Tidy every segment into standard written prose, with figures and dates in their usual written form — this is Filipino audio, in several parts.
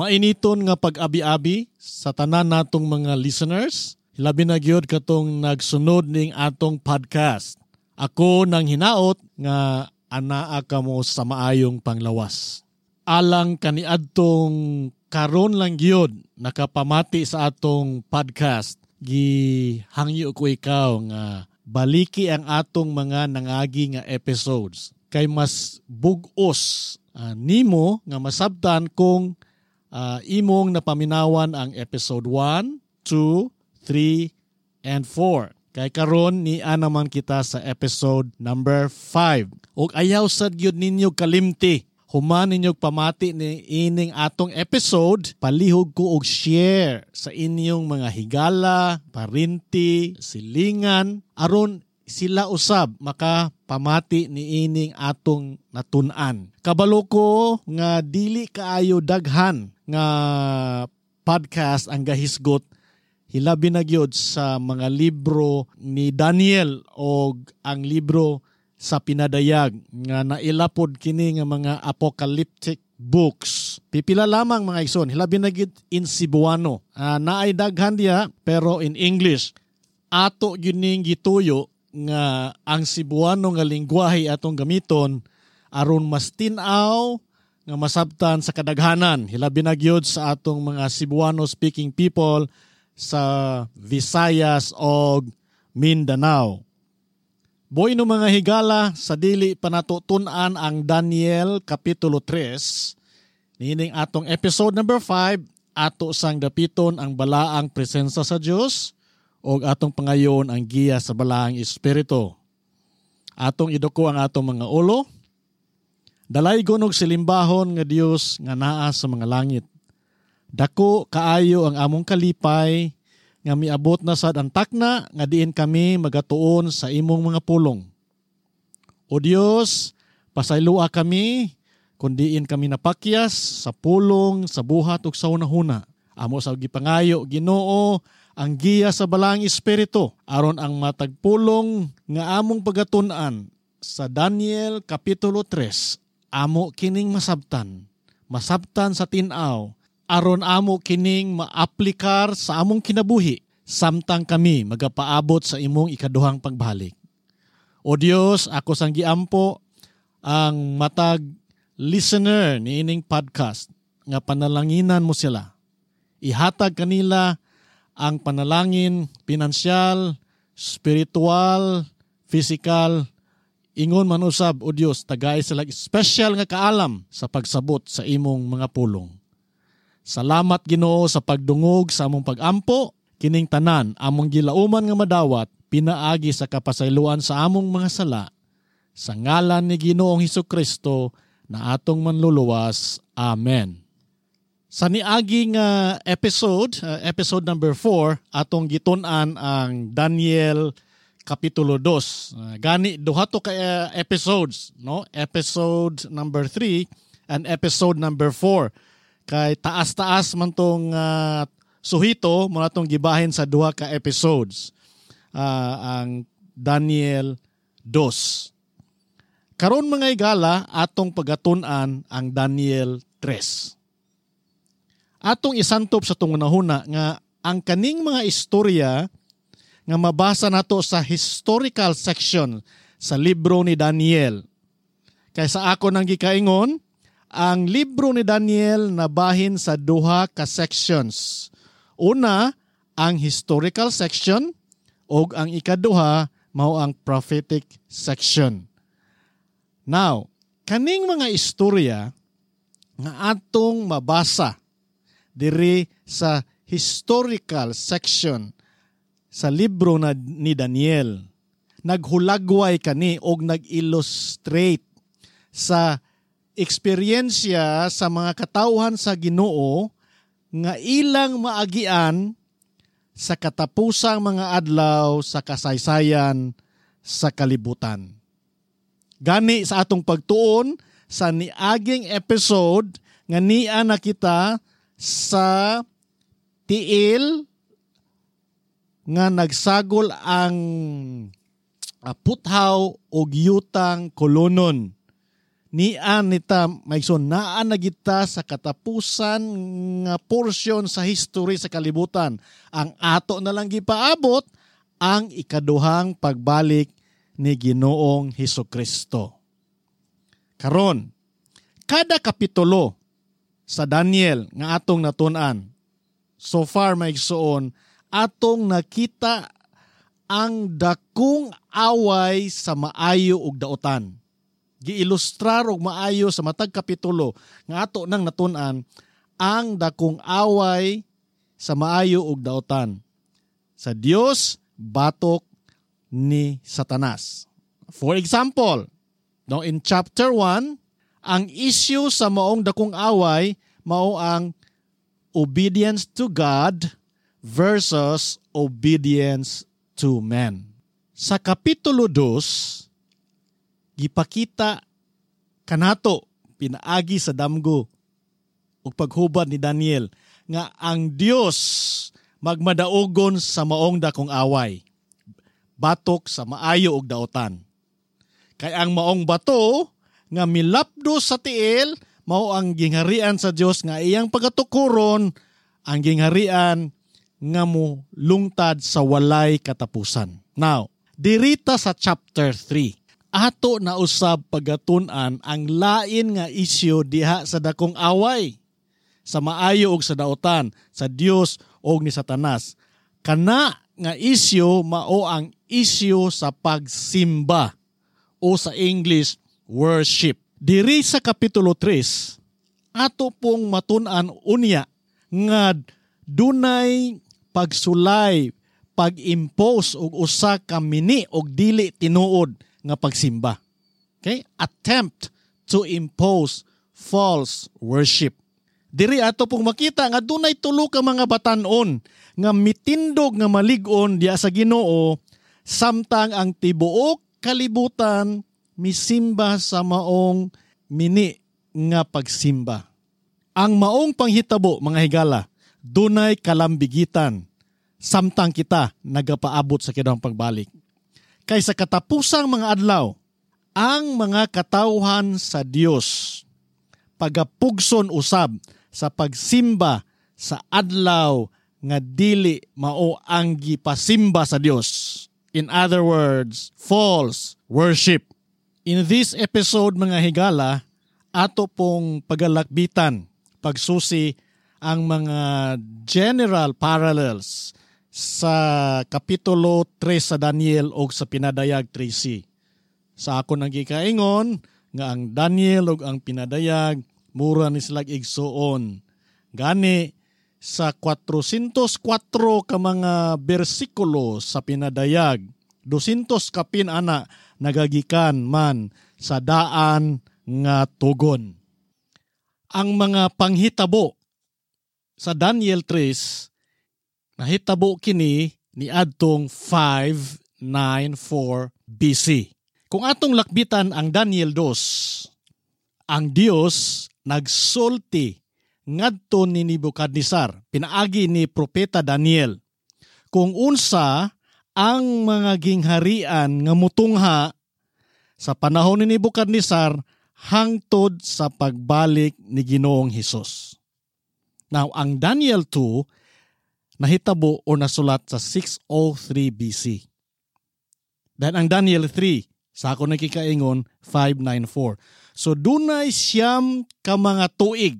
Mainiton nga pag-abi-abi sa tanan natong mga listeners. Hilabi na gyud katong nagsunod ning atong podcast. Ako nang hinaot nga anaa kamo sa maayong panglawas. Alang kaniadtong karon lang gyud nakapamati sa atong podcast. Gihangyo ko ikaw nga baliki ang atong mga nangagi nga episodes. Kay mas bug-os nimo nga masabtan kung imong napaminawan ang episode 1, 2, 3, and 4. Kay karon ni naman kita sa episode number 5. Og ayaw sad gyud ninyo kalimti. Human ninyo pamati ni ining atong episode, palihog ko og share sa inyong mga higala, parinti, silingan, aron sila usab makapamati ni ining atong natun-an. Kabalo ko nga dili kaayo daghan nga podcast ang gahisgot hilabi na gyud sa mga libro ni Daniel o ang libro sa pinadayag nga nailapod kini nga mga apocalyptic books. Pipila lamang mga igsoon, hilabi na gyud in Cebuano. Naay daghan diya pero in English. Ato gyud ning gituyo nga ang Cebuano nga lengguwahe atong gamiton aron mas tin-aw nga masabtan sa kadaghanan. Hilabi na gyud sa atong mga Cebuano speaking people sa Visayas o Mindanao. Boy no mga higala, sa dili panatutun-an ang Daniel Kapitulo 3, nining atong episode number 5, ato sang dapiton ang balaang presensya sa Dios o atong pangayon ang giya sa balaang espiritu. Atong iduko ang atong mga ulo, dalay gunog silimbahon nga Dios nga naa sa mga langit. Dako kaayo ang among kalipay nga miabot na sad ang takna nga diin kami magatuon sa imong mga pulong. O Dios, pasaylua kami kun diin kami napakyas sa pulong, sa buhat ug sa hunahuna. Amo sa gipangayo Ginoo ang giya sa balaang espiritu aron ang matagpulong nga among pagatun-an sa Daniel Kapitulo 3 amo kining masabtan sa tin-aw, aron amo kining maaplikar sa among kinabuhi, samtang kami magapaabot sa imong ikaduhang pagbalik. O Dios, ako sang giampo ang matag listener ni ining podcast, nga panalanginan mo sila. Ihatag kanila ang panalangin, pinansyal, spiritual, physical, ingon man usab, o Dios, tagay sila special nga kaalam sa pagsabot sa imong mga pulong. Salamat Ginoo sa pagdungog sa among pagampo, kining tanan among gilauman nga madawat, pinaagi sa kapasayloan sa among mga sala, sa ngalan ni Ginoong Hesukristo na atong manluluwas. Amen. Sa niagi nga episode number 4, atong gitun-an ang Daniel Kapitulo 2. Gani duha to ka episodes, no? Episode number 3 and episode number 4. Kay taas-taas man tong suhito mo natong gibahin sa duha ka episodes. Ang Daniel 2. Karon mga igala atong pagatun-an ang Daniel 3. Atong isantop sa tungunahuna nga ang kaning mga istorya nga mabasa nato sa historical section sa libro ni Daniel. Kaysa ako nang gikaingon, ang libro ni Daniel nabahin sa duha ka sections. Una, ang historical section o ang ikaduha mao ang prophetic section. Now, kaning mga istorya nga atong mabasa diri sa historical section sa libro ni Daniel, naghulagway kani og nag-illustrate sa eksperyensya sa mga katawhan sa Ginoo nga ilang maagian sa katapusang mga adlaw sa kasaysayan sa kalibutan. Gani sa atong pagtuon sa niaging episode nga niya na kita sa tiil nga nagsagol ang puthaw o yutang kolonon nian nita maigsoon naa na kita sa katapusan nga porsyon sa history sa kalibutan. Ang ato na lang gipaabot ang ikaduhang pagbalik ni Ginoong Hesukristo. Karon, kada kapitulo sa Daniel nga atong natun-an, so far maigsoon, atong nakita ang dakong away sa maayo ug daotan. Giilustrar og maayo sa matag kapitulo nga ato nang natun-an ang dakong away sa maayo ug daotan. Sa Dios batok ni Satanas. For example, no, in chapter 1, ang issue sa maong dakong away mao ang obedience to God versus obedience to men. Sa kapitulo 2, gipakita kanato pinaagi sa damgo ug paghubad ni Daniel nga ang Dios magmadaogon sa maong dakong away, batok sa maayo ug daotan. Kay ang maong bato nga milapdo sa tiil mao ang gingharian sa Dios nga iyang pagatukuron, ang gingharian nga mo lungtad sa walay katapusan. Now, dirita sa chapter 3, ato na usab pagatun-an ang lain nga isyu diha sa dakong away sa maayo ug sa daotan, sa Dios ug ni Satanas. Kana nga isyu mao ang isyu sa pagsimba o sa English worship. Diri sa kapitulo 3, ato pong matun-an unya nga dunay pagsulay, pag-impose og usa ka mini og dili tinuod nga pagsimba. Okay? Attempt to impose false worship. Diri ato pong makita nga dunay tulo ka mga batan-on nga mitindog nga malig-on diya sa Ginoo samtang ang tibuok kalibutan misimba sa maong mini nga pagsimba. Ang maong panghitabo mga higala, dunay kalambigitan samtang kita nagapaabot sa kidang pagbalik. Kay sa katapusang mga adlaw, ang mga katawhan sa Dios pagapugson usab sa pagsimba sa adlaw nga dili mao ang gipasimba sa Dios. In other words, false worship. In this episode mga higala, ato pong pagalakbitan, pagsusi ang mga general parallels sa kapitulo 3 sa Daniel o sa Pinadayag 3c. Sa ako nang gikaingon nga ang Daniel o ang Pinadayag mura ni silag igsuon. Gani sa 404 ka mga bersikulo sa Pinadayag, 200 kapin ana nagagikan man sa daan nga tugon. Ang mga panghitabo sa Daniel 3 nahitabo kini ni adtong 594 BC. Kung atong lakbitan ang Daniel 2, ang Dios nagsulti ngadto ni Nebukadnezar, pinaagi ni propeta Daniel, kung unsa ang mga gingharian nga mutungha sa panahon ni Nebukadnezar hangtod sa pagbalik ni Ginoong Hesus. Now, ang Daniel 2 nahitabo o nasulat sa 603 BC. Dahil ang Daniel 3, sa ako nakikaingon, 594. So dunay siyam ka mga tuig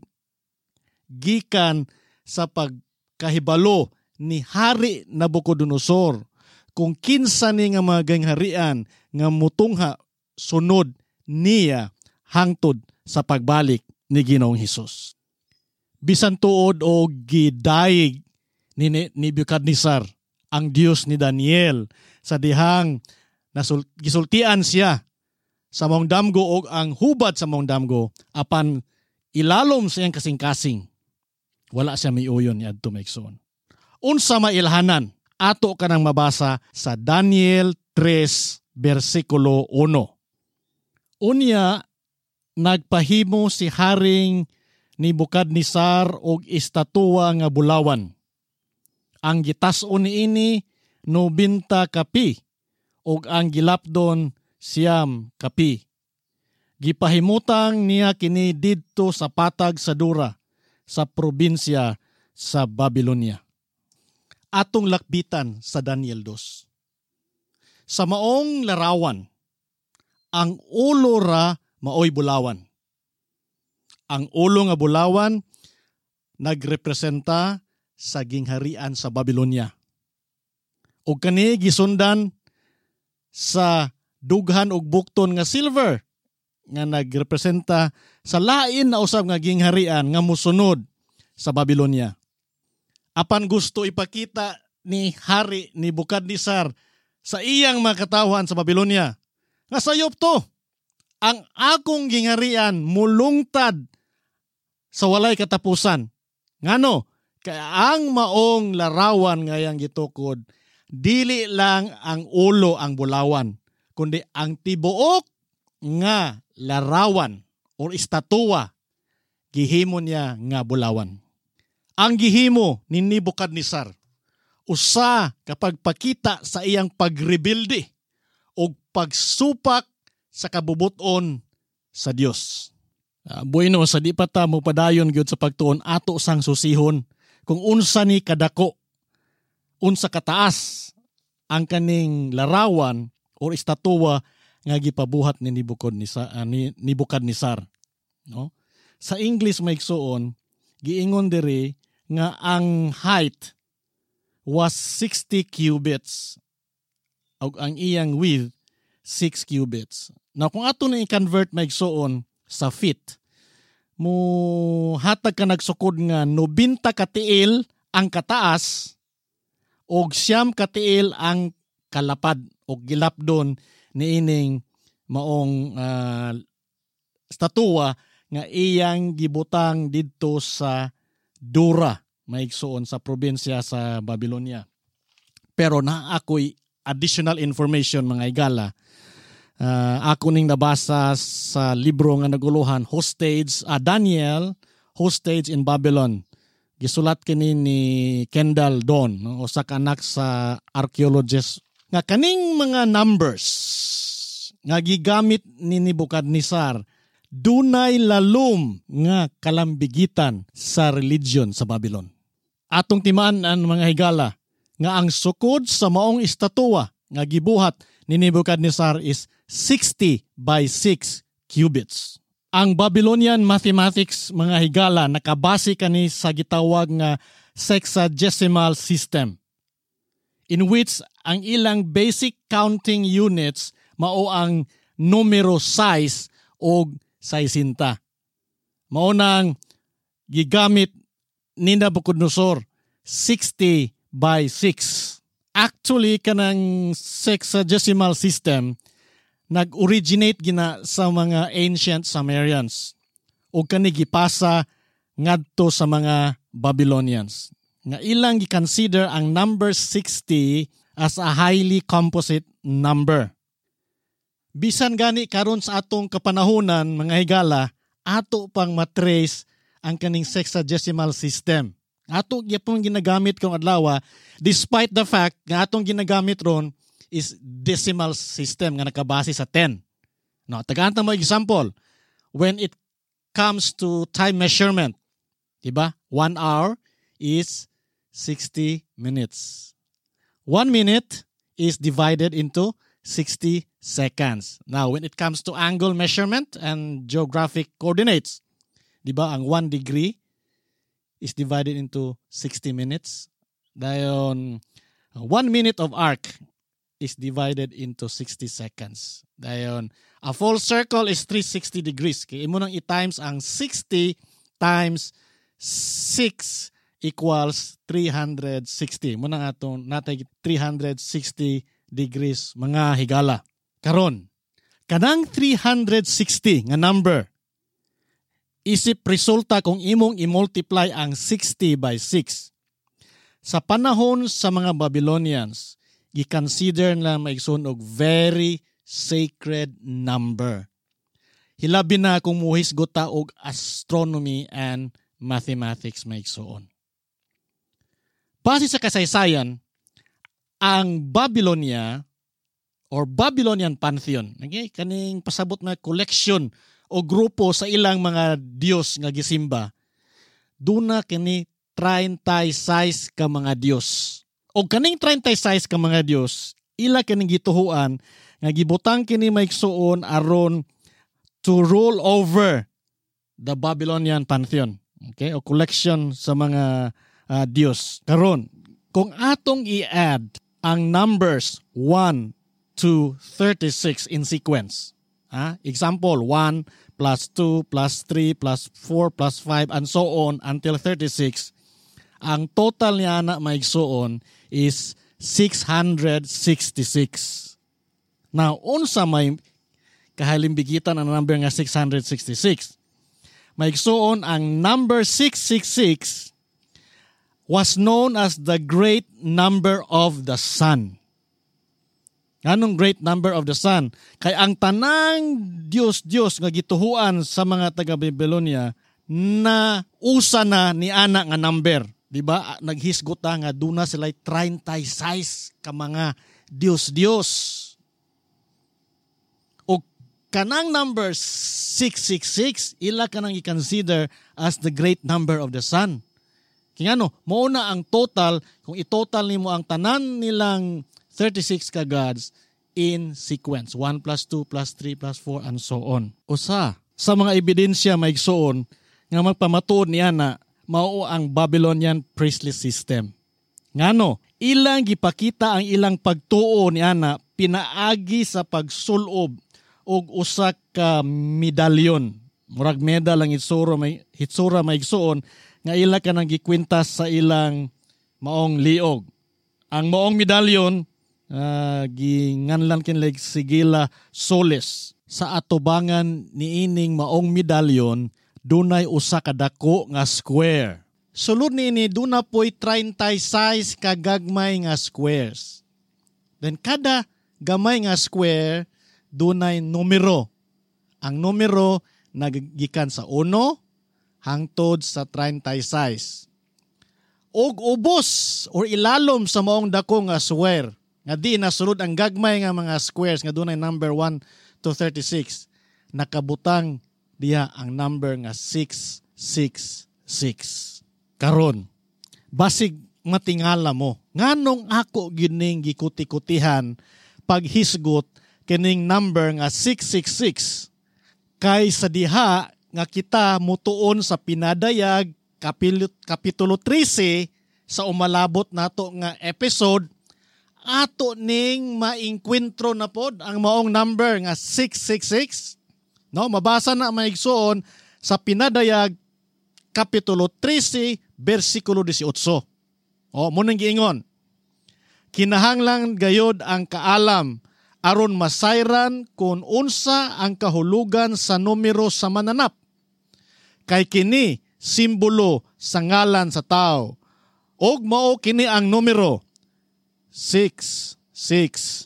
gikan sa pagkahibalo ni Hari Nabucodonosor kung kinsa ni nga mga gangharian nga mutungha sunod niya hangtod sa pagbalik ni Ginoong Hesus. Bisan tuod o gidayeg ni Nebukadnezar ang Dios ni Daniel sa dihang gisultian siya sa maong damgo o ang hubad sa maong damgo apan ilalom sa iyang kasing-kasing. Wala siya miuyon ni adto maigsoon. Unsa mailhanan ato kanang mabasa sa Daniel 3 bersikulo 1. Unya nagpahimo si Haring Nebukadnezar og estatwa nga bulawan. Ang gitas-on niini 90 kapi ug ang gilapdon siyam kapi. Gipahimutang niya kini didto sa patag sa Dura, sa probinsya sa Babylonia. Atong lakbitan sa Daniel 2. Sa maong larawan, ang ulo ra maoy bulawan. Ang ulo nga bulawan nagrepresenta sa gingharian sa Babylonia. O kani gisundan sa dughan og bukton nga silver nga nagrepresenta sa lain na usab nga gingharian nga musunod sa Babylonia. Apan gusto ipakita ni Hari ni Nebukadnezar sa iyang mga katawan sa Babylonia nga sayop to, ang akong gingharian mulungtad sa walay katapusan. Ngano? Kaya ang maong larawan ngayang gitukod, dili lang ang ulo ang bulawan, kundi ang tibuok nga larawan o estatwa gihimo niya nga bulawan. Ang gihimo ni Nebukadnezar usa kapag pakita sa iyang pagrebilde o pagsupak sa kabubuton sa Dios. Bueno, sa di pa ta mo padayon gyud sa pagtuon ato sang susihon kung unsa ni kadako, unsa kataas ang kaning larawan o estatwa nga gipabuhat ni Nebukadnezar. No? Sa English may igsuon, giingon diri nga ang height was 60 cubits ug ang iyang width 6 cubits. Now kung ato na i-convert may igsuon sa feet, mo hatag ka nagsukod nga 90 katiil ang kataas og 9 katiil ang kalapad o gilapdon niining maong statua nga iyang gibutang didto sa Dura, maigsuon sa probinsya sa Babylonia. Pero na ako'y additional information mga igala. Ako ning nabasa sa libro nga naguluhan, Daniel, Hostage in Babylon. Gisulat kini ni Kendall Don, no? Usa ka anak sa archaeologist nga kaning mga numbers nga gigamit ni Nebukadnezar dunay lalom nga kalambigitan sa religion sa Babylon. Atong timaan ang mga higala nga ang sukod sa maong estatwa nga gibuhat ni Nebukadnezar is 60 by 6 cubits. Ang Babylonian mathematics mga higala nakabase kani sa gitawag nga sexagesimal system, in which ang ilang basic counting units mao ang numero 6 o 60. Mao nang gigamit ni Nabucodonosor 60 by 6. Actually kanang sexagesimal system nag-originate gina sa mga ancient Sumerians o kani gipasa ngadto sa mga Babylonians. Nga ilang gi-consider ang number 60 as a highly composite number. Bisan gani karon sa atong kapanahunan mga higala, ato pang matrace ang kaning sexagesimal system. Ato gyapon ginagamit kung adlaw, despite the fact nga atong ginagamit ron is decimal system nga nakabase sa 10. No, tagaan ta mo example. When it comes to time measurement, diba? 1 hour is 60 minutes. 1 minute is divided into 60 seconds. Now, when it comes to angle measurement and geographic coordinates, diba? Ang 1 degree is divided into 60 minutes. Dayon, 1 minute of arc is divided into 60 seconds. Dayon, a full circle is 360 degrees. Kaya imo nang i-times ang 60 times 6 equals 360. Muna nga ito, natay 360 degrees mga higala. Karon, kanang 360 nga number, isip resulta kung imong i-multiply ang 60 by 6. Sa panahon sa mga Babylonians, i-consider na maigsoon og very sacred number. Hilabi na kung muhisgot ta og astronomy and mathematics maigsoon. Base sa kasaysayan, ang Babylonia or Babylonian Pantheon, okay, kaning pasabot na collection o grupo sa ilang mga Dios nga gisimba, duna kini 36 ka mga Dios. O kaning 36 ka mga Dios, ila kining gituhuan nga gibutang kini maigsuon aron to rule over the Babylonian pantheon. Okay? O collection sa mga Dios. Karon, kung atong i-add ang numbers 1 to 36 in sequence. Example, 1 plus 2 plus 3 plus 4 plus 5 and so on until 36. Ang total niya na maigsuon is 666. Now, unsa may kahalimbigitan ang number nga 666? Maigsuon ang number 666 was known as the great number of the sun. Anong great number of the sun? Kay ang tanang Diyos nga gituhuan sa mga taga-Babylonia na usa na ni ana nga number. Diba? Naghisgot nga duna sila 36 ka mga Diyos. O kanang number 666, ila kanang i-consider as the great number of the sun. Kaya mauna ang total, kung i-total nimo ang tanan nilang 36 ka gods in sequence. 1 plus 2 plus 3 plus 4 and so on. Usa sa mga ebidensya maigsuon nga magpamatuod niya na mao ang Babylonian priestly system. Ngano, ilang gipakita ang ilang pagtuo niya na pinaagi sa pagsulob og usa ka medalyon. Murag medal ang hitsura maigsuon nga ila kanang gikwintas sa ilang maong liog. Ang maong medalyon ginganlan kinleg sigila soles. Sa atubangan niining maong medalyon, dunay usa ka dako nga square. Sulod niini duna po'y 36 ka gagmay nga squares. Then kada gamay nga square dunay numero. Ang numero nagikan sa 1 hangtod sa 36. Og ubos or ilalom sa maong dako nga square nga di nasulod ang gagmay nga mga squares nga dunay number 1 to 36, nakabutang diha ang number nga 666. Karon, basig matingala mo, nganong ako gining gikuti-kutihan paghisgot kining number nga 666 kay sa diha nga kita mutuon sa pinadayag kapitulo 13 sa umalabot nato nga episode, ato ning maingkwentro na pod ang maong number nga 666. No, mabasa na maigsuon sa pinadayag kapitulo 13 bersikulo 18. Munang giingon, kinahanglan gayod ang kaalam aron masayran kung unsa ang kahulugan sa numero sa mananap. Kay kini simbolo sa ngalan sa tao. Og mao kini ang numero 666.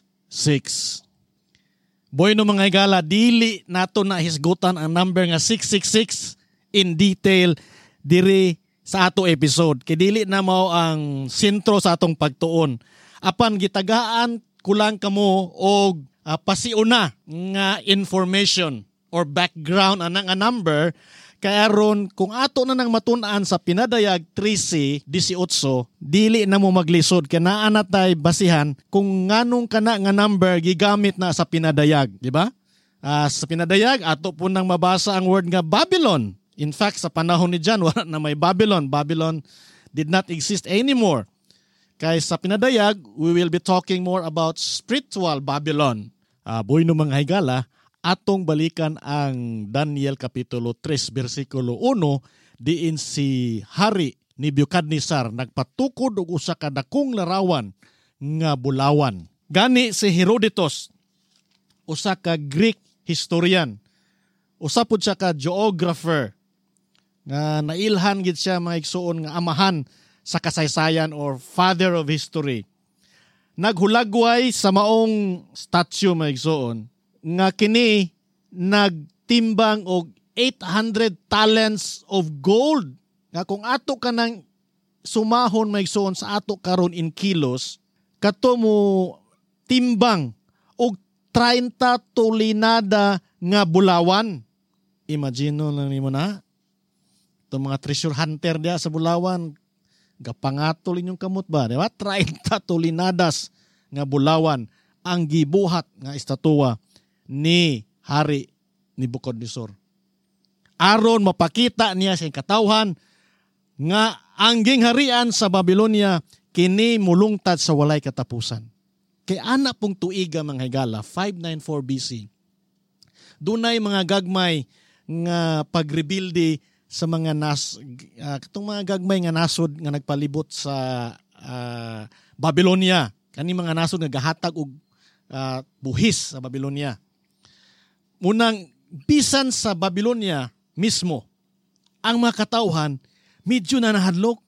Boy no mga higala, dili nato na hisgutan ang number nga 666 in detail diri sa ato episode. Kay dili na mao ang sentro sa atong pagtuon. Apan gitagaan kulang kamo og pasiuna nga information or background anang number. Kaya aron kung ato na nang matun-an sa pinadayag 13:18, dili na mo maglisod kaya naa na tay basihan kung nganong kana nga number gigamit na sa pinadayag, di ba? Sa pinadayag ato po nang mabasa ang word nga Babylon. In fact, sa panahon ni John wala na may Babylon. Babylon did not exist anymore. Kaya sa pinadayag, we will be talking more about spiritual Babylon. Boy no mga higala, atong balikan ang Daniel Kapitulo 3, versikulo 1, diin si Hari ni Nebuchadnezzar nagpatukod og usa ka dakong larawan nga bulawan. Gani si Herodotus, usa ka Greek historian, usa pud siya ka geographer, nga nailhan gid siya mga igsuon nga amahan sa kasaysayan or father of history. Naghulagway sa maong statue mga igsuon nga kini nagtimbang og 800 talents of gold. Nga kung ato ka nang sumahon maigsuon sa ato karon in kilos, kato mo timbang og 30 tulinada nga bulawan. Imagine lang nimo na itong mga treasure hunter diya sa Bulawan, gapangatol inyong kamot ba, di ba? 30 tulinadas nga Bulawan ang gibuhat nga estatwa ni Hari Nabucodonosor. Aron mapakita niya sa katawhan nga ang gingharian sa Babylonia kini mulungtad sa walay katapusan. Kay ana pong tuiga mga higala, 594 BC. Dunay mga gagmay nga pagrebuilde sa mga katong mga gagmay nga nasod nga nagpalibot sa Babylonia. Kani mga nasod nga gahatag og buhis sa Babylonia. Munang bisan sa Babylonia mismo, ang mga katawhan medyo na nahadlok.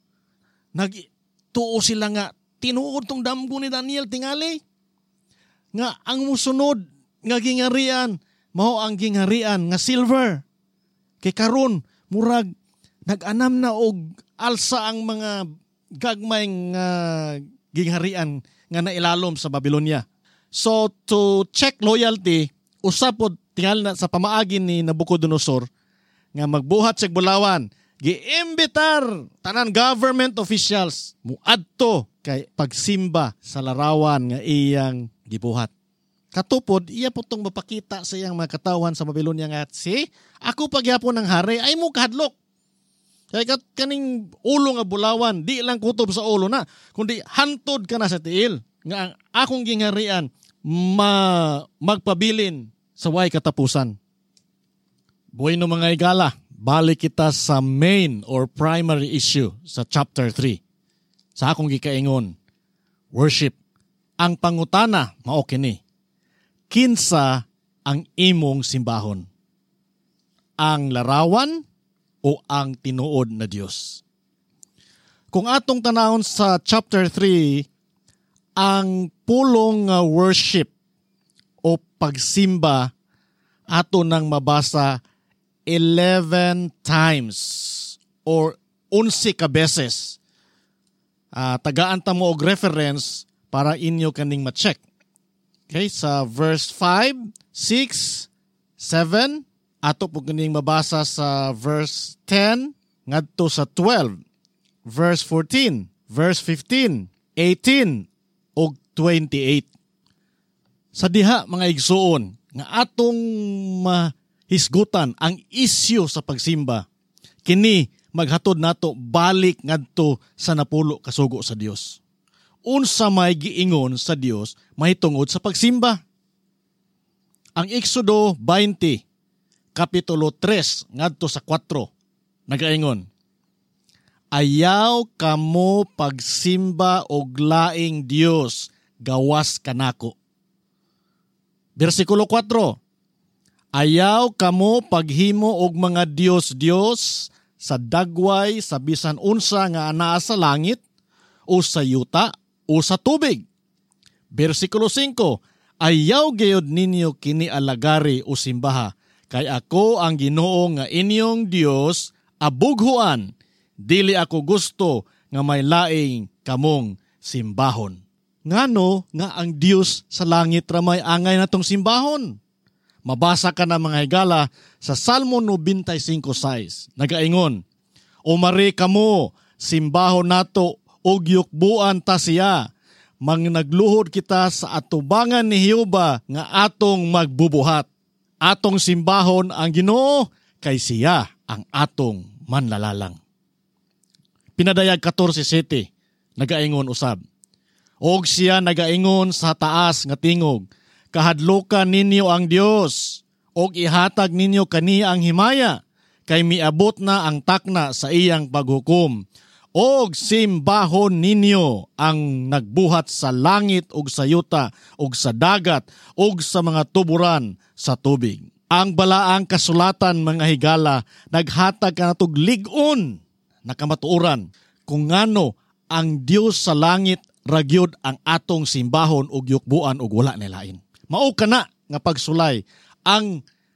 Nagtuo sila nga tinuod tong damgo ni Daniel tingali nga ang musunod nga gingharian mao ang gingharian nga silver. Kay karon murag nag-anam na og alsa ang mga gagmay nga gingharian nga nailalom sa Babylonia. So to check loyalty, usapod tingal na sa pamaagi ni Nabucodonosor nga magbuhat sa Bulawan, giimbitar tanan government officials muadto kay pagsimba sa larawan nga iyang gibuhat. Katupod, iya po itong mapakita sa iyang mga katawan sa Babylonia nga, ako pagyapon ng hari, ay mo kahadlok. Kaya kaning ulo nga Bulawan, di lang kutob sa ulo na, kundi hantod ka na sa tiil. Nga ang akong gingharian, magpabilin sa way katapusan. Bueno mga igala, balik kita sa main or primary issue sa chapter 3. Sa akong gikaingon, worship. Ang pangutana, mao kini. Kinsa ang imong simbahon? Ang larawan o ang tinuod na Dios? Kung atong tanawon sa chapter 3, ang pulong worship o pagsimba ato nang mabasa 11 times or 11 ka beses. Tagaan ta mo og reference para inyo kaning ma-check. Okay, sa verse 5, 6, 7, ato po kaning mabasa sa verse 10, ngadto sa 12, verse 14, verse 15, 18, o 28. Sa diha mga igsuon, nga atong mahisgutan ang isyu sa pagsimba, kini maghatod nato balik ngadto sa napulo kasugo sa Dios. Unsa may giingon sa Dios mahitungod sa pagsimba. Ang Exodo 20, kapitulo 3, ngadto sa 4, nagaingon, ayaw kamo pagsimba og laing Dios, gawas kanako. Versikulo 4, ayaw kamo paghimo og mga Dios-Dios sa dagway, sa bisan unsa nga anaa sa langit, o sa yuta, o sa tubig. Versikulo 5, ayaw gayud ninyo kini alagari o simbaha, kay ako ang Ginoo nga inyong Dios, abughuan, dili ako gusto nga may laing kamong simbahon. Ngano nga ang Dios sa langit ramay angay natong simbahon? Mabasa ka na mga higala sa Salmo 95:6. Nagaingon, umari kamo, simbahon nato, og yukbuan ta siya, nagluhod kita sa atubangan ni Jehova nga atong magbubuhat. Atong simbahon ang Ginoo, kay siya ang atong manlalalang. Pinadayag 14:7, nagaingon usab, og siya nagaingon sa taas nga tingog, kahadlokan ninyo ang Dios, og ihatag ninyo kaniya ang himaya, kay miabot na ang takna sa iyang paghukom. Og simbahon ninyo ang nagbuhat sa langit og sa yuta og sa dagat og sa mga tuburan sa tubig. Ang balaang kasulatan mga higala naghatag kanatog lig-on nakamatuoran kung ngano ang Dios sa langit ragyod ang atong simbahon og yukbuan og wala na lain. Mao kana nga pagsulay ang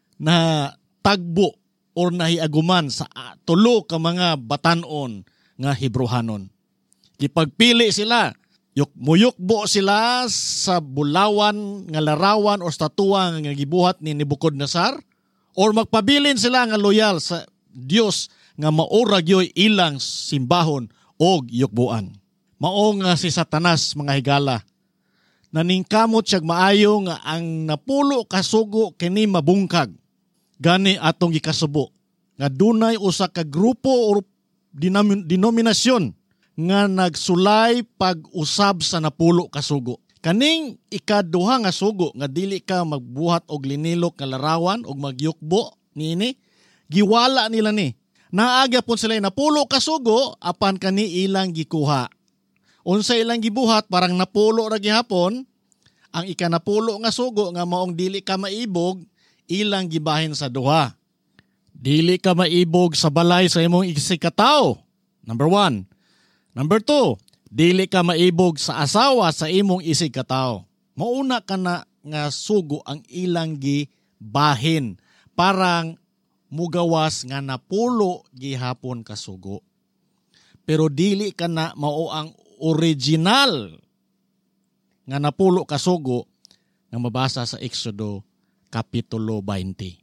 natagbo or nahiaguman sa tulo ka mga batanon nga Hebrehanon. Gipagpili sila, muyukbo sila sa bulawan nga larawan o statua nga gibuhat ni Nabucodonosor or magpabilin sila nga loyal sa Dios nga maurag yoy ilang simbahon og yukbuan. Mao nga si Satanas, mga higala, naningkamot siyag maayo nga ang napulo kasugo kini mabungkag. Gani atong gikasubo nga dunay usa ka grupo o denominasyon nga nagsulay pag-usab sa napulo kasugo. Kaning ikaduha nga sugo nga dili ka magbuhat og linilok nga larawan og magyukbo niini, giwala nila ni. Naagya pon sila napulo kasugo apan kani ilang gikuha. Unsa ilang gibuhat parang napulo ra gihapon, ang ikanapulo nga sugo nga maong dili ka maibog ilang gibahin sa duha. Dili ka maibog sa balay sa imong isikataw. Number 1. Number 2, dili ka maibog sa asawa sa imong isikataw. Mauna ka na nga sugo ang ilang gibahin. Parang mugawas nga napulo gihapon ka sugo. Pero dili ka na mao ang original nga napulo ka sugo nga mabasa sa Exodo Kapitulo 20.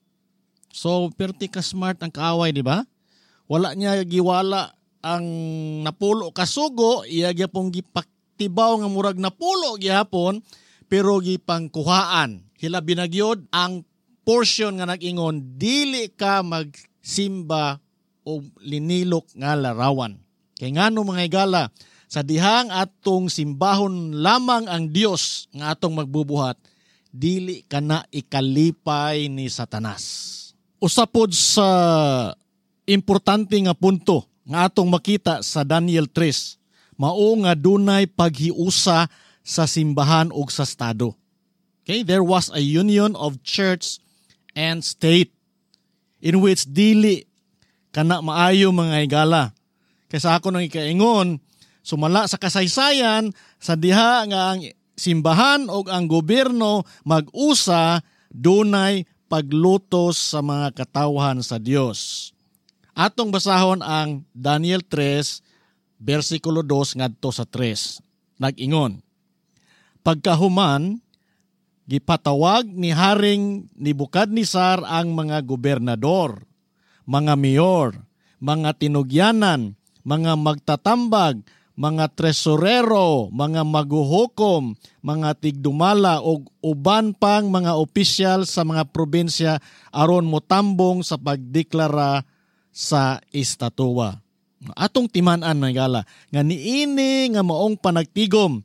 So, perti ka smart ang kaaway, di ba? Wala niya giwala ang napulo kasugo, iya gyapon gipaktibaw nga murag napulo gihapon, pero gipangkuhaan. Hilabi na gyud ang portion nga nag-ingon, dili ka magsimba o linilok nga larawan. Kay ngano mga higala, sa dihang atong simbahon lamang ang Dios nga atong magbubuhat, dili ka na ikalipay ni Satanas. Usapod sa importante nga punto nga atong makita sa Daniel 3, mao nga dunay paghiusa sa simbahan ug sa estado. Okay, there was a union of church and state in which dili kana maayo mga higala. Kaysa ako nang ikaingon, sumala sa kasaysayan sa diha nga ang simbahan ug ang gobyerno mag-usa, dunay paglutos sa mga katawhan sa Dios. Atong basahon ang Daniel 3, versikulo 2 ngadto sa 3. Nag-ingon, pagkahuman, gipatawag ni Haring Nebukadnezar ang mga gobernador, mga mayor, mga tinugyanan, mga magtatambag, mga tresorero, mga maguhukom, mga tigdumala o uban pang mga opisyal sa mga probinsya aron motambong sa pagdeklara sa estatuwa. Atong timan-an mga gala, nga niini nga maong panagtigom,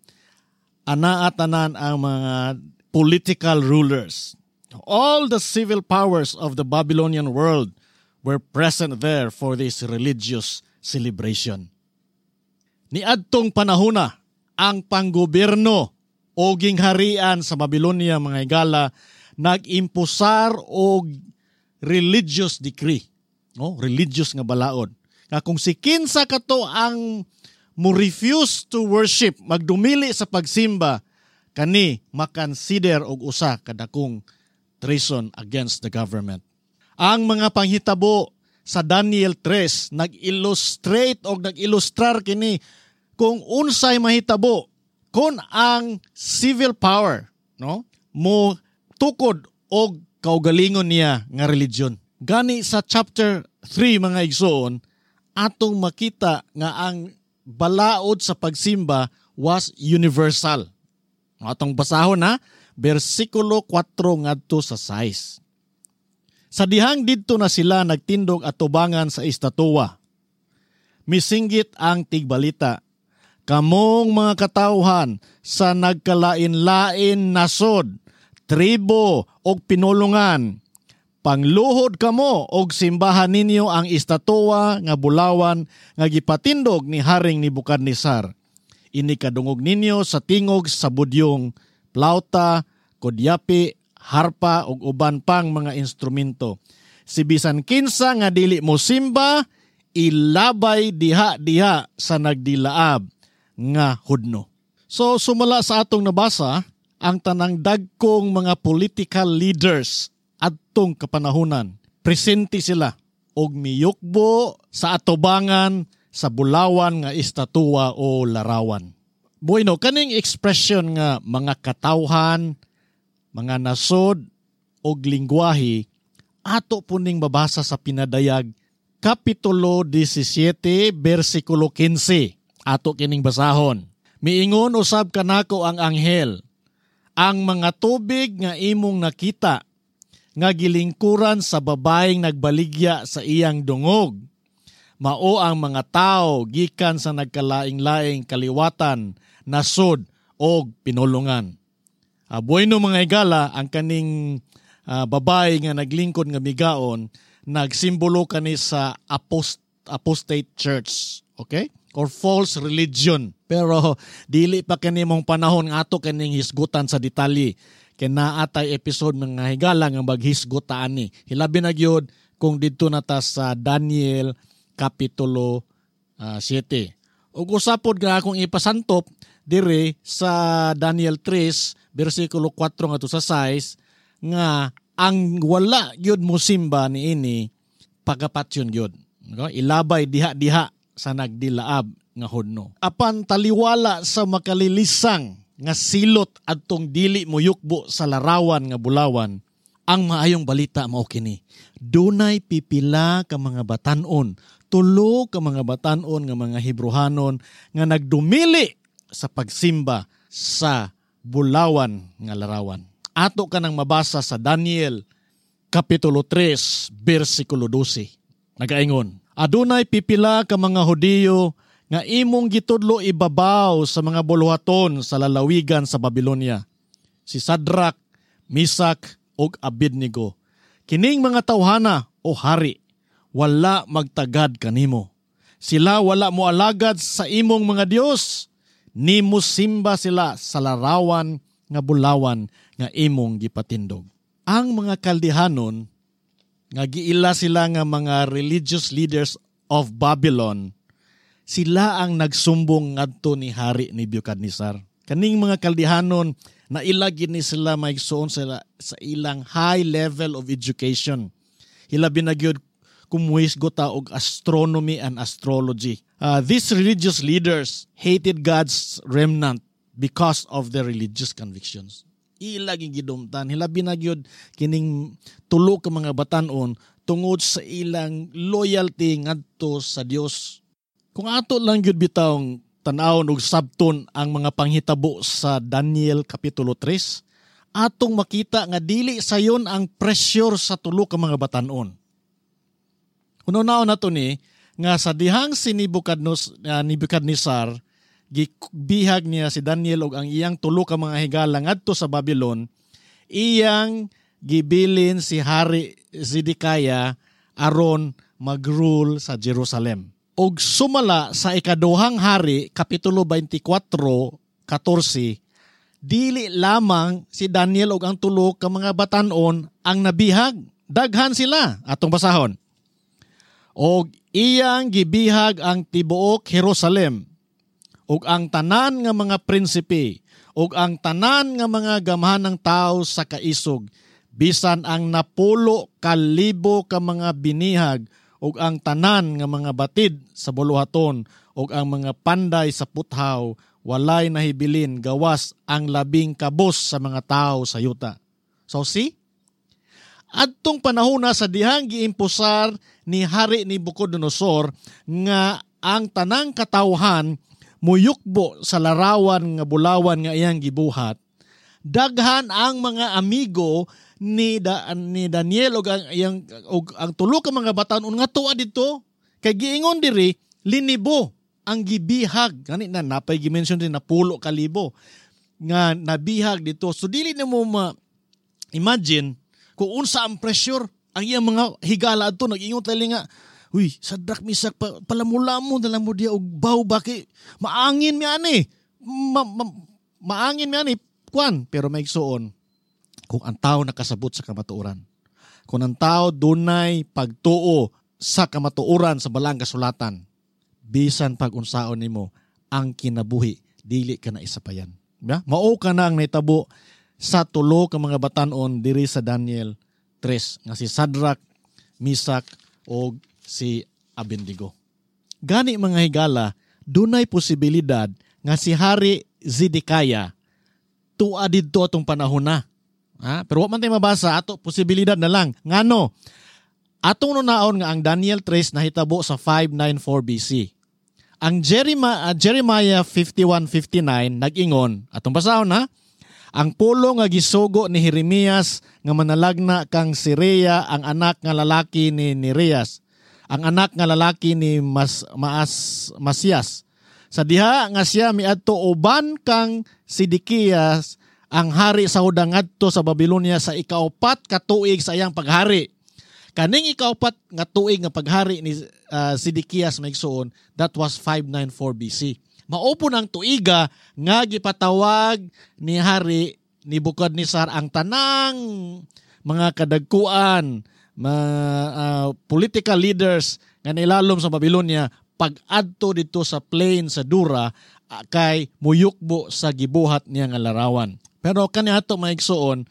anaatanan ang mga political rulers. All the civil powers of the Babylonian world were present there for this religious celebration. Niadtong panahona, ang panggobyerno o gingharian sa Babylonia mga higala nag-impusar og religious decree. Religious nga balaod. Nga kung si kinsa kato ang mo refuse to worship, magdumili sa pagsimba, kani makonsider og usa kadakong treason against the government. Ang mga panghitabo sa Daniel 3 nag-illustrate o nag-illustrar kini kung unsay mahitabo kung ang civil power mo tukod og kaugalingon niya nga religion. Gani sa chapter 3 mga igsoon, atong makita nga ang balaod sa pagsimba was universal. Atong basahon versikulo 4 ngadto sa 6. Sa dihang didto na sila nagtindog at tubangan sa estatuwa. Misinggit ang tigbalita, kamong mga katawhan sa nagkalain-lain nasod, tribo o pinulungan, pangluhod kamo og simbahan ninyo ang estatuwa nga bulawan nga gipatindog ni Haring Nebukadnezar. Ini kadungog ninyo sa tingog sa budyong, plauta, kodyapi, harpa ug uban pang mga instrumento. Si bisan kinsa nga dili mo simba, ilabay diha-diha sa nagdilaab nga hudno. So sumala sa atong nabasa, ang tanang dagkong mga political leaders adtong kapanahunan, presente sila og miyukbo sa atubangan sa bulawan nga estatuwa o larawan. Bueno, kaning expression nga mga katawhan, mga nasod og lingwahe Ato po ning babasa sa Pinadayag, Kapitulo 17, versikulo 15. Ato kining basahon. Miingon usab kanako ang anghel, ang mga tubig nga imong nakita, nga gilingkuran sa babaeng nagbaligya sa iyang dungog. Mao ang mga tao gikan sa nagkalaing-laing kaliwatan, nasod o pinulungan. Bueno mga higala, ang kaning babae nga naglingkod nga migaon, nagsimbolo kani sa apostate church, okay? Or false religion. Pero dili pa kani mong panahon nga ato kaning hisgutan sa detalye. Kaya naatay episode mga higala nga maghisgot ani. Hilabi na gyud kung didto na ta sa Daniel Kapitulo 7. Ug usapod nga akong ipasantop dire sa Daniel 3 versikulo 4 ngadto sa 6 nga ang wala gyud mosimba niini pagapatyon gyud. Ilabay diha-diha sa nagdilaab nga hodno. Apan taliwala sa makalilisang nga silot adtong dili mo yukbo sa larawan nga bulawan, ang maayong balita mao kini. Dunay pipila ka mga batan-on, 3 ka mga batan-on nga mga Hebrehanon nga nagdumili sa pagsimba sa bulawan nga larawan. Ato ka nang mabasa sa Daniel Kapitulo 3, versikulo 12. Nagaingon, adunay pipila ka mga Hudiyo nga imong gitudlo ibabaw sa mga buluhaton sa lalawigan sa Babylonia. Si Sadrak, Misak, ug Abednego. Kining mga tawhana o hari, wala magtagad kanimo. Sila wala mo alagad sa imong mga Dios. Nimo simba sila sa larawan nga bulawan nga imong gipatindog. Ang mga Kaldehanon, nga giila sila nga mga religious leaders of Babylon, sila ang nagsumbong ngadto ni Hari Nebuchadnezzar. Kaning mga Kaldehanon, na ilagi ni sila maigsuon sila sa ilang high level of education. Hilabi na gyud kumuhisgot ta og astronomy and astrology. These religious leaders hated God's remnant because of their religious convictions. Ilagi gidumtan, hilabi na gyud kining 3 ka mga batan-on tungod sa ilang loyalty ngadto sa Dios. Kung ato lang gyud bitawng tan-awon og sabton ang mga panghitabo sa Daniel Kapitulo 3, atong makita nga dili sayon ang pressure sa 3 ka mga batan-on. Unaw na to ni nga sa dihang si Nebuchadnezzar gibihag niya si Daniel og ang iyang 3 ka mga higala ngadto sa Babylon, iyang gibilin si Hari Zedekiah aron mag-rule sa Jerusalem. Og sumala sa ikaduhang hari, Kapitulo 24:14, dili lamang si Daniel og ang 3 ka mga batan-on ang nabihag. Daghan sila, atong basahon. Og iyang gibihag ang tibuok Jerusalem, og ang tanan nga mga prinsipe, og ang tanan nga mga gamhanang tao sa kaisog, bisan ang 10,000 ka mga binihag, og ang tanan nga mga batid sa buluhaton, og ang mga panday sa puthaw, walay nahibilin gawas ang 10 kabos sa mga tao sa yuta. So see? Adtong panahona sa dihang giimpusar ni Hari Nabucodonosor nga ang tanang katawhan muyukbo sa larawan nga bulawan nga iyang gibuhat, daghan ang mga amigo ni Daniel og ang 3 ka mga batan-on nga tuwa dito kay giingon diri linibo ang gibihag kani na napay gi-mention din na 10,000 nga nabihag dito. So dili na mo imagine kung unsa ang pressure ang iyang mga higala adto. Nag-ingon tali nga, uy, Sadrak, Misak, palamula mo dala mo dia og baw baki maangin mi ani maangin mi ani kwan. Pero maigsuon, kung ang tao nakasabot sa kamatuoran, kung ang tao dunay pagtuo sa kamatuoran sa balang kasulatan, bisan pag-unsaon nimo ang kinabuhi, dili ka na isapayan. Mao ka na ang naitabo sa 3 ka mga batan-on diri sa Daniel 3 nga si Sadrak, Misak o si Abednego. Gani mga higala, dunay posibilidad nga si Hari Zedekiah tuwa didto atong panahon na. Pero wa man tayo mabasa, ato posibilidad na lang. Ngano? Atong nunaon nga ang Daniel 3 nahitabo sa 594 BC. Ang Jeremiah 51:59 nag-ingon, atong basahon ha, ang pulo nga gisugo ni Jeremias nga manalagna kang si Rea, ang anak nga lalaki ni Nereas, ang anak nga lalaki ni Masias. Sa diha nga siya miadto uban kang Sidikiyas, ang hari sa hudang ngadto sa Babylonia sa ikaupat ka tuig sa iyang paghari. Kaning ikaupat nga tuig nga paghari ni Sidikiyas maigsuon, that was 594 BC. Maupon ang tuiga nga gipatawag ni hari ni Bukadnezar ang tanang mga kadagkuan, political leaders nga nilalom sa Babylonia pag-adto dito sa plain sa Dura kay muyukbo sa gibuhat niya nga larawan. Pero kaniadto maigsuon,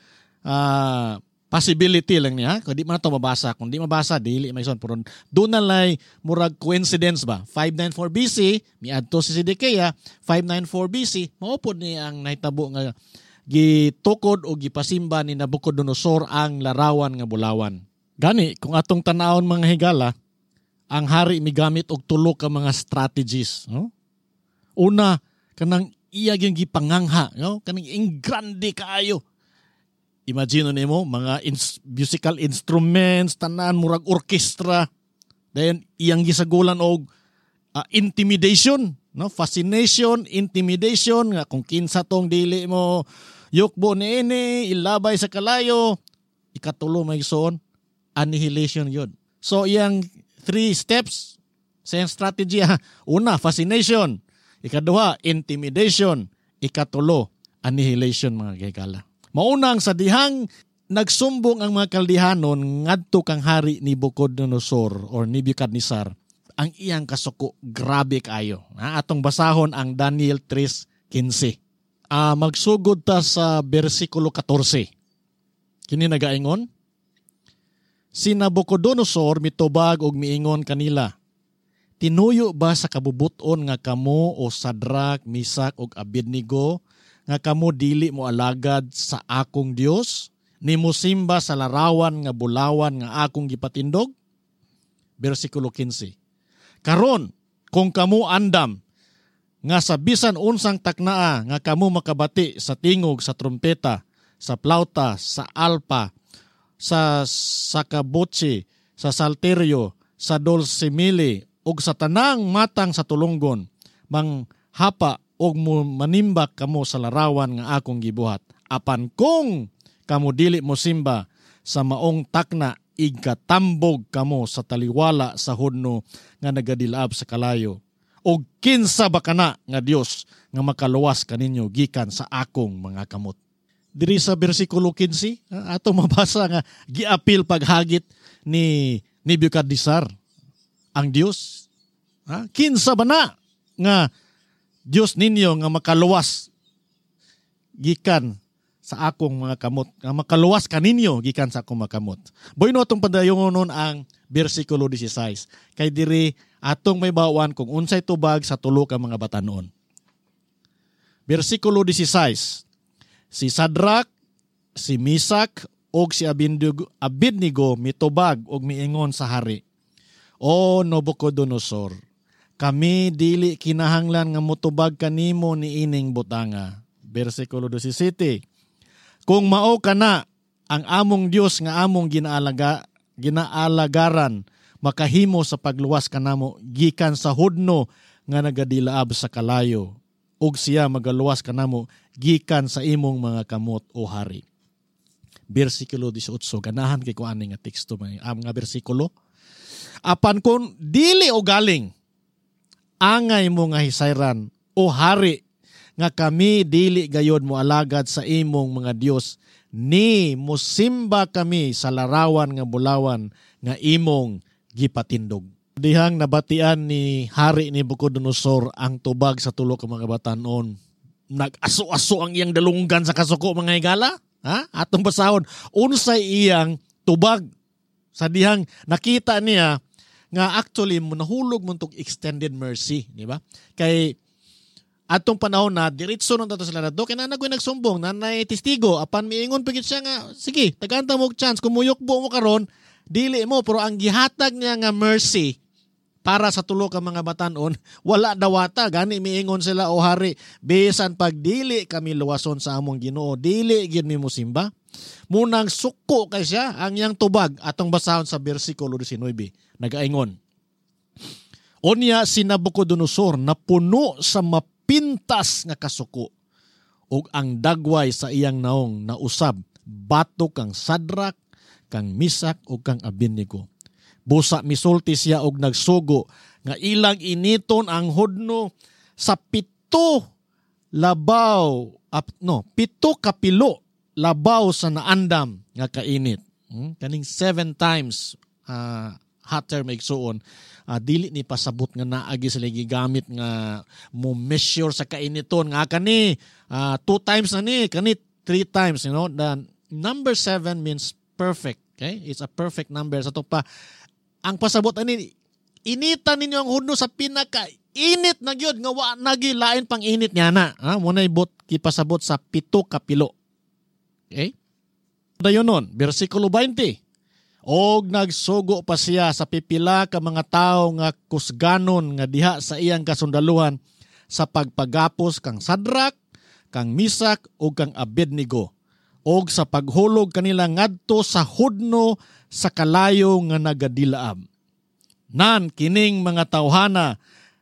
possibility lang niya. Kung di man ito mabasa. Kung di mabasa, dili may son. Pero doon na lay murag coincidence ba? 594 BC, miadto si Sidikea, 594 BC, maupod niya ang nahitabo nga gitukod o gipasimba ni Nabucodonosor ang larawan nga bulawan. Gani, kung atong tanawon mga higala, ang hari migamit og tulo ka mga strategies. No? Una, kanang iyag yung gipangangha. No? Kanang ingrande kaayo. Imagine nimo mga musical instruments, tanan murag orkestra. Then iyang gisagulan og intimidation, no? Fascination, intimidation nga kung kinsa tong dili mo yukbo niini, ilabay sa kalayo. Ikatulo may son, annihilation yun. So iyang 3 steps sa iyang strategy. Una, fascination. Ikaduha, intimidation. Ikatulo, annihilation mga gaygala. Maunang sa dihang nagsumbong ang mga Kaldihanon ngadto kang hari ni Nabucodonosor or Nebuchadnezzar, ang iyang kasuko grabe kayo. Atong basahon ang Daniel 3:15. Magsugod ta sa bersikulo 14. Kini nagaingon, si Nabucodonosor mitubag og miingon kanila, tinuyo ba sa kabubuton nga kamo o Sadrak, Misak ug Abednego nga kamo dili mo alagad sa akong Dios, ni mo simba sa larawan nga bulawan nga akong gipatindog? Bersikulo 15. Karon, kung kamo andam, nga sa bisan unsang taknaa nga kamo makabati sa tingog, sa trumpeta, sa plauta, sa alpa, sa sakabotse, sa salterio, sa dulcimili, ug sa tanang matang sa tulunggon, manghapa og mo manimbak kamo sa larawan nga akong gibuhat. Apan kung kamo dili mo simba sa maong takna, igkatambog kamo sa taliwala sa hudno nga nagadilab sa kalayo. Og kinsa ba kana nga Dios nga makaluwas kaninyo gikan sa akong mga kamot. Diri sa bersikulo 15, ato mabasa nga giapil paghagit ni Nebuchadnezzar ang Dios. Kinsa ba na nga Dios ninyo nga makaluwas gikan sa akong mga kamot, nga makaluwas kaninyo gikan sa akong mga kamot. Boy no atong padayongon ang bersikulo 16. Kay diri atong may bawan kung unsay tubag sa tulo ka mga batanon. Bersikulo 16. Si Sadrak, si Misak ug si Abednego mitubag og miingon sa hari, O Nabucodonosor, kami dili kinahanglan nga motubag kanimo ni ining butanga. Bersikulo 17. Kung mao kana ang among Dios nga among ginaalagaran, makahimo sa pagluwas kanamo gikan sa hudno nga nagadilaab sa kalayo, ug siya magaluwas kanamo gikan sa imong mga kamot o hari. Bersikulo 18. Ganahan kay ko ani nga teksto nga bersikulo. Apan kung dili o galing angay mo nga hisayran o hari nga kami dili gayod mo alagad sa imong mga Dios, ni musimba kami sa larawan nga bulawan nga imong gipatindog. Dihang nabatian ni hari ni Nabucodonosor ang tubag sa tulo ka mga batanon. Nag-aso-aso ang iyang dalunggan sa kasuko mga higala. Atong basahon, unsay iyang tubag sa dihang nakita niya nga actually nahulog mo itong extended mercy, di ba? Kay atong panahon na diretso nang tato sila nato kay nanagoy nagsumbong nanay testigo apan miingon pagit siya nga sige tagaanta mo og chance kung muyukbo mo karon dili mo pero ang gihatag niya nga mercy para sa tulo ka mga batan-on wala dawata gani miingon sila o hari bisan pag dili kami luwason sa among Ginoo dili gyud nimo simba munang suko kay siya ang yang tubag atong basahon sa bersikulo 19 nagaingon unya si Nabucodonosor na puno sa pintas nga kasuko ug ang dagway sa iyang naong nausab batok kang Sadrak kang Misak ug kang Abednego. Busa misulti siya og nagsugo nga ilang initon ang hudno sa pito kapilo labaw sa naandam nga kainit. Kaning 7 times hotter maigsuon. Dili ni pasabot nga naagi sila gigamit nga mo measure sa kainiton nga kani 2 times na ni kani 3 times the number 7 means perfect. Okay? It's a perfect number. Sa to pa ang pasabot ani initan ninyo ang hudno sa pinaka init na gyud nga wa nagilain pang init niya na. Mo na ibot kipasabot sa 7 kapilo. Okay? Dayon nun, bersikulo 20. Og nagsugo pa siya sa pipila ka mga tao nga kusganon nga diha sa iyang kasundaluhan sa pagpagapos kang Sadrak, kang Misak ug kang Abednego og sa paghulog kanila ngadto sa hudno sa kalayo nga nagadilaab. Nan kining mga tawhana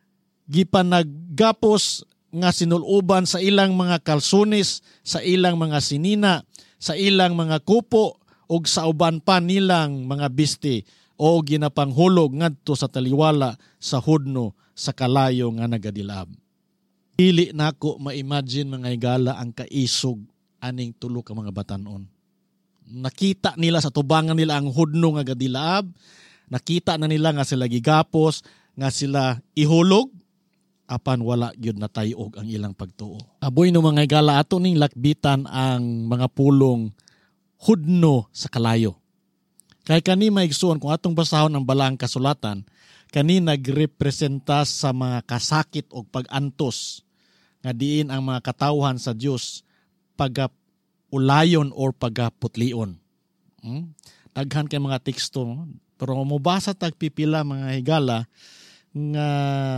gipanaggapos nga sinuluban sa ilang mga kalsunis, sa ilang mga sinina, sa ilang mga kupo ug sa uban pa nilang mga bisti o ginapanghulog ngadto sa taliwala sa hudno sa kalayo nga nagadilaab. Dili nako ma-imagine mga higala ang kaisog aning tulo ka mga batan-on. Nakita nila sa tubangan nila ang hudno nga gadilaab, nakita na nila nga sila gigapos, nga sila ihulog, apan wala gyud natayog ang ilang pagtuo. Aboy no mga higala ato ning lakbitan ang mga pulong hudno sa kalayo. Kay kani maigsuon kung atong basahon ang balaang kasulatan, kani nagrepresenta sa mga kasakit o pag-antos nga diin ang mga katawhan sa Dios pagapulayon or pagaputlion. Daghan kay mga teksto pero mobasa tagpipila mga higala nga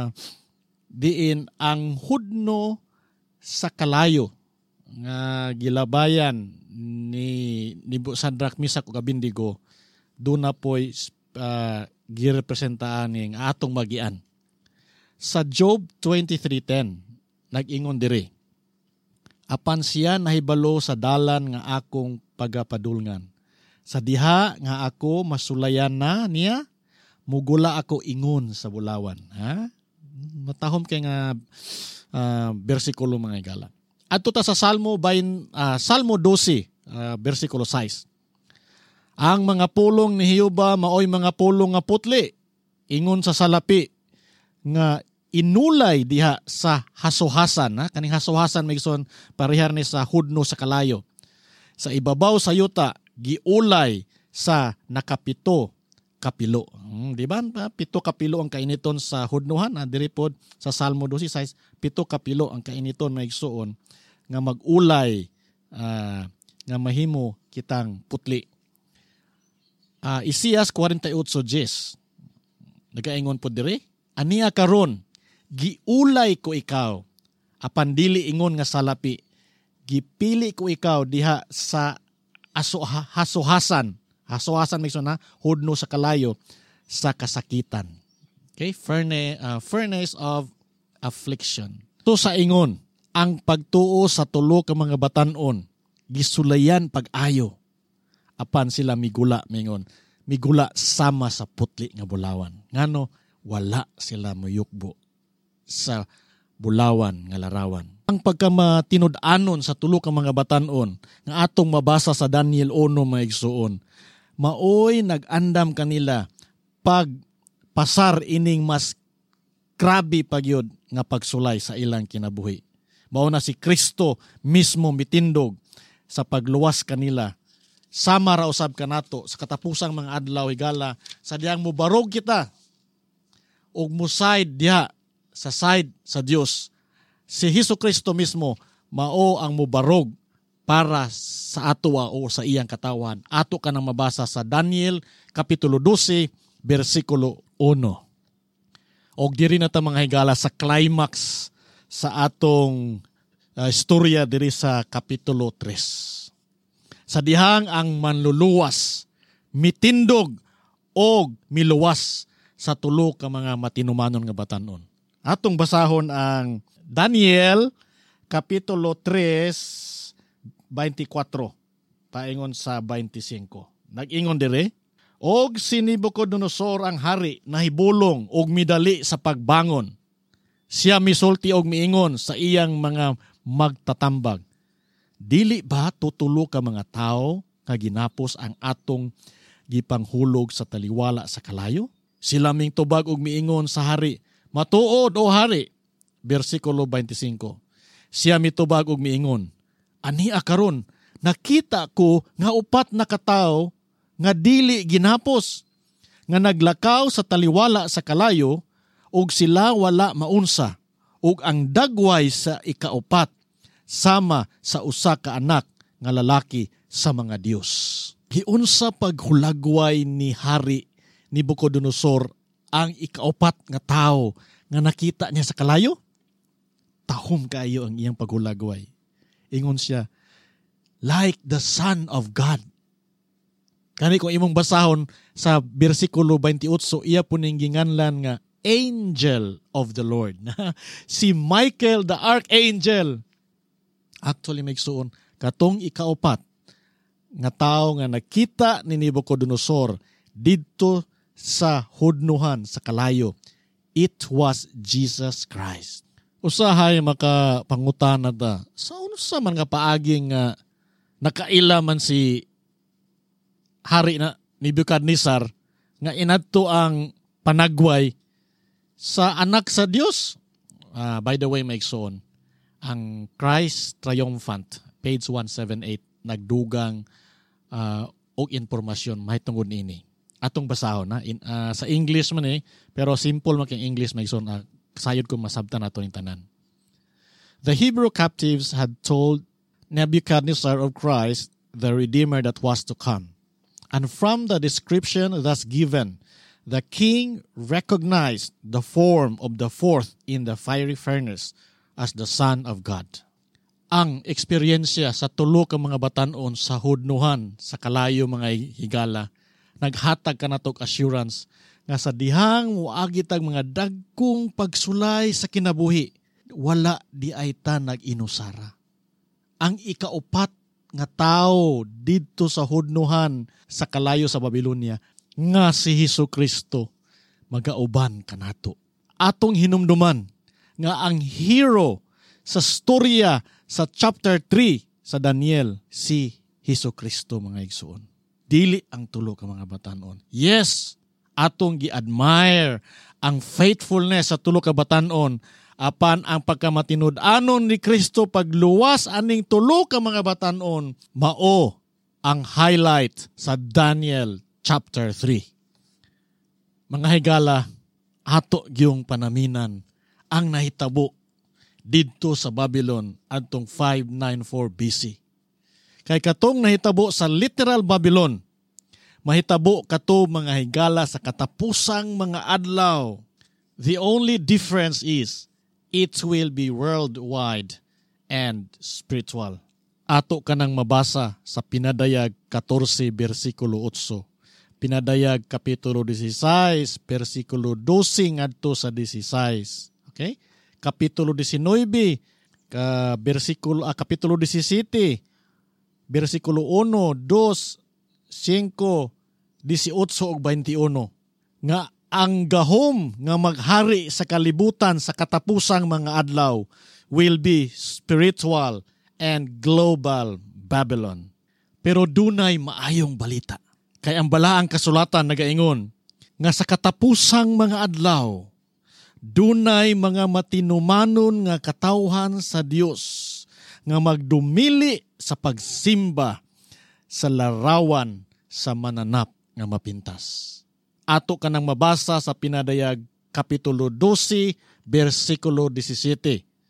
diin ang hudno sa kalayo nga gilabayan ni Sadrak, Misak ug Abednego do na po'y girepresentaan ning atong magian. Sa Job 23:10 nag-ingon diri, apan siya nahibalo sa dalan nga akong pagapadulngan. Sa diha nga ako masulayan na niya, mugula ako ingon sa bulawan. Matahom kay nga bersikulo mga higala. Adto ta sa Salmo 12, bersikulo 6. Ang mga pulong ni Jehova maoy mga pulong nga putli, ingon sa salapi nga inulay diha sa hasuhasan. Kaning hasuhasan maigsoon parehar ni sa hudno sa kalayo. Sa ibabaw sa yuta giulay sa nakapito kapilo. Di ba? 7 kapilo ang kainiton sa hudnuhan. Diri pod sa Salmo 12:6, 7 kapilo ang kainiton maigsoon nga mag-ulay nga mahimo kitang putli. Isias 48:10 nagaingon po diri, aniya karon giulay ko ikaw apan dili ingon nga salapi, gipili ko ikaw diha sa hasuhasan may na hudno sa kalayo sa kasakitan. Okay, furnace of affliction. To sa ingon ang pagtuo sa tulo ka mga batan-on gisulayan pag-ayo apan sila migula sama sa putli nga bulawan. Ngano wala sila muyukbo sa bulawan nga larawan. Ang pagkamatinud-anon sa tulo ka mga batan-on nga atong mabasa sa Daniel 1 maigsuon, maoy nag-andam kanila pag pasar ining mas grabe pagyod nga pagsulay sa ilang kinabuhi. Mao na si Kristo mismo mitindog sa pagluwas kanila. Sama ra usab kanato sa katapusang mga adlaw higala sa diyang mubarog kita ug muside diha sa side sa Dios si Hesukristo mismo mao ang mubarog para sa ato o sa iyang katawan. Ato ka nang mabasa sa Daniel Kapitulo 12, versikulo 1. Og diri na ta mga higala sa climax sa atong istorya diri sa Kapitulo 3. Sa dihang ang manluluwas, mitindog og miluwas sa tulo ka mga matinumanon nga batan-on. Atong basahon ang Daniel Kapitulo 3, 24, paingon sa 25. Nag-ingon dire, og si Nabucodonosor ang hari nahibulong og midali sa pagbangon. Siya misulti og miingon sa iyang mga magtatambag. Dili ba tutulo ka mga tao nga ginapos ang atong gipanghulog sa taliwala sa kalayo? Sila ming tubag og miingon sa hari, matuod o hari. Versikulo 25. Siya mitubag og miingon, ania karon nakita ko nga upat na katawo nga dili ginapos, nga naglakaw sa taliwala sa kalayo, ug sila wala maunsa, ug ang dagway sa ikaupat, sama sa usa ka anak nga lalaki sa mga Dios. Hiunsa paghulagway ni Hari ni Nabucodonosor ang ikaupat nga tao nga nakita niya sa kalayo? Tahom kayo ang iyang paghulagway. Ingon siya, like the Son of God. Kani kung imong basahon sa versikulo 28, iya po ning ginganlan nga Angel of the Lord. Si Michael the Archangel. Actually, may suon, katong ikaupat nga tao nga nakita ni Nabucodonosor didto sa hudnuhan sa kalayo. It was Jesus Christ. Usahay makapangutan na sa unsa man nga paaging nakaila man si hari na Nebuchadnezzar nga inadto ang panagway sa anak sa Dios. By the way, may igsoon, ang Christ Triumphant, page 178, nagdugang og impormasyon mahitungod ini. Atong basahon na sa English man pero simple man kay English may igsoon, sayod ko masabtan nato ning tanan. The Hebrew captives had told Nebuchadnezzar of Christ, the Redeemer that was to come. And from the description thus given, the king recognized the form of the fourth in the fiery furnace as the Son of God. Ang eksperyensya sa tulo ka mga batan-on sa hudnuhan sa kalayo mga higala, naghatag kanatog assurance nga sa dihang muagitag mga dagkong pagsulay sa kinabuhi, wala di ay ta nag-inusara. Ang ikaupat nga tao didto sa hudnuhan sa kalayo sa Babylonia nga si Hesukristo magauban kanato. Atong hinumduman nga ang hero sa storya sa chapter 3 sa Daniel si Hesukristo mga igsoon. Dili ang tulo ka mga batan-on. Yes, atong gi-admire ang faithfulness sa tulo ka batan-on apan ang pagkamatinud-anon ni Kristo pagluwas aning tulo ka mga batan-on mao ang highlight sa Daniel chapter 3. Mga higala, ato gyung panaminan ang nahitabo didto sa Babylon adtong 594 BC. Kay katong nahitabo sa literal Babylon, mahitabo kato mga higala sa katapusang mga adlaw. The only difference is it will be worldwide and spiritual. Ato kanang mabasa sa Pinadayag 14 versikulo 8. Pinadayag Kapitulo 16 versikulo 12 ngadto sa 16. Okay? Kapitulo 19 Kapitulo 17 versikulo 1, 2, 5, 18 ug 21 nga ang gahom nga maghari sa kalibutan sa katapusang mga adlaw will be spiritual and global Babylon. Pero dunay maayong balita. Kay ang balaang kasulatan nagaingon nga sa katapusang mga adlaw dunay mga matinumanon nga katawhan sa Dios nga magdumili sa pagsimba sa larawan sa mananap nga mapintas. Ato kanang mabasa sa Pinadayag Kapitulo 12, versikulo 17.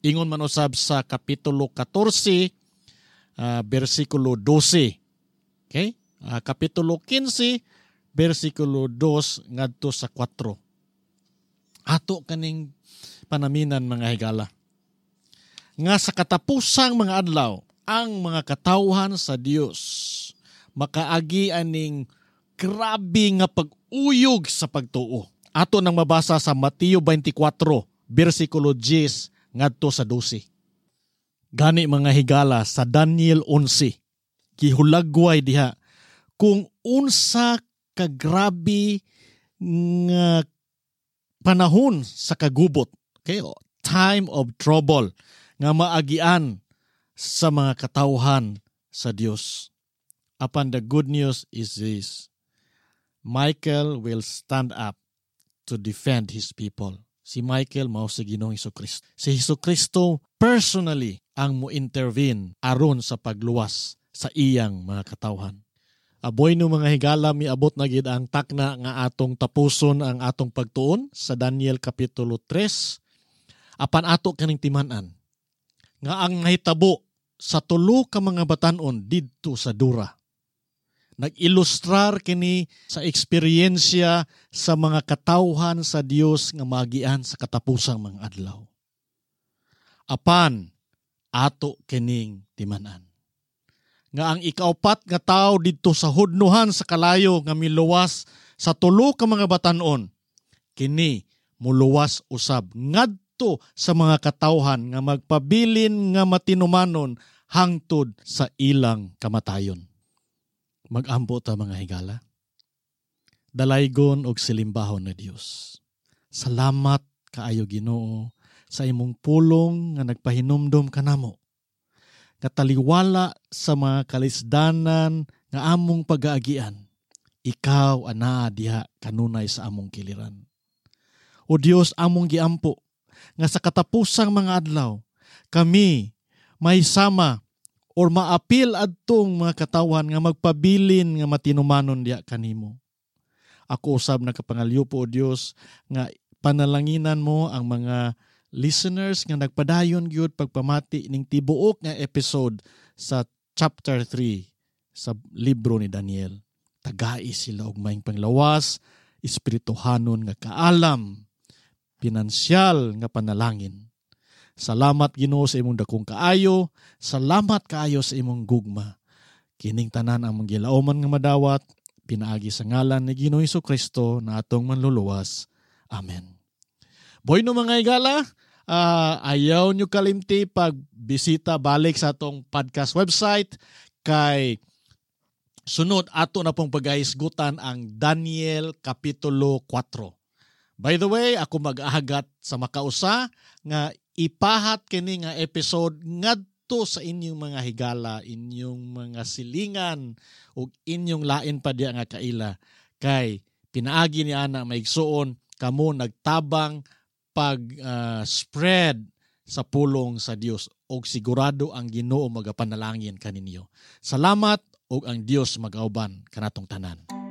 Ingon man usab sa Kapitulo 14, versikulo 12. Okay? Kapitulo 15, versikulo 2 ngadto sa 4. Ato kaning panaminan mga higala. Nga sa katapusang mga adlaw, ang mga katawhan sa Dios makaagi aning grabe nga pag-uyog sa pagtuo. Ato nang mabasa sa Mateo 24, versikulo 10 ngadto sa 12. Gani mga higala sa Daniel 11, gihulagway diha kung unsa kagrabe nga panahon sa kagubot. Okay? Time of trouble nga maagian sa mga katawhan sa Dios. Upon the good news is this: Michael will stand up to defend his people. Si Michael mao si Ginoong Hesukristo. Si Hesukristo personally ang mo-intervene aron sa pagluwas sa iyang mga katawhan. Aboy no mga higala, miabot na gid ang takna nga atong tapuson ang atong pagtuon sa Daniel Kapitulo 3. Apan ato kaning timan-an nga ang nahitabo sa tulo ka mga batan-on didto sa Dura. Nag-ilustrar kini sa eksperyensya sa mga katawhan sa Dios nga magian sa katapusang mga adlaw. Apan ato kining timan-an nga ang ikaupat nga tawo didto sa hudnuhan sa kalayo nga miluwas sa tulo ka mga batan-on, kini muluwas usab ngadto sa mga katawhan nga magpabilin nga matinumanon hangtod sa ilang kamatayon. Mag-ampo ta mga higala. Dalaygon og silimbahon na Dios. Salamat kaayo Ginoo sa imong pulong nga nagpahinumdom kanamo. Kataliwala sa mga kalisdanan nga among pag-aagian. Ikaw ana diha kanunay sa among kiliran. O Dios, among giampo nga sa katapusang mga adlaw kami may sama or maapil adtong mga katawan nga magpabilin nga matinumanon diha kanimo. Ako usab nakapangalyopo o Dios nga panalanginan mo ang mga listeners nga nagpadayon gyud pagpamati ning tibuok nga episode sa chapter 3 sa libro ni Daniel. Tagai sila og maayong panglawas, espirituhanon nga kaalam, pinansyal nga panalangin. Salamat Ginoo sa imong dakong kaayo, salamat kaayo sa imong gugma. Kining tanan ang manggilauman nga madawat, pinaagi sa ngalan ni Ginoong Hesukristo na atong manluluwas. Amen. Boy no mga higala, ayaw nyo kalimti pag bisita balik sa atong podcast website kay sunod ato na pong paghahisgutan ang Daniel Kapitulo 4. By the way, ako mag-ahagat sa makausa nga ipahat kini nga episode ngadto sa inyong mga higala, inyong mga silingan ug inyong lain pa diya nga kaila kay pinaagi ni ana maigsuon kamo nagtabang pag-spread sa pulong sa Dios ug sigurado ang Ginoo magapanalangin kaninyo. Salamat ug ang Dios magauban kanatong tanan.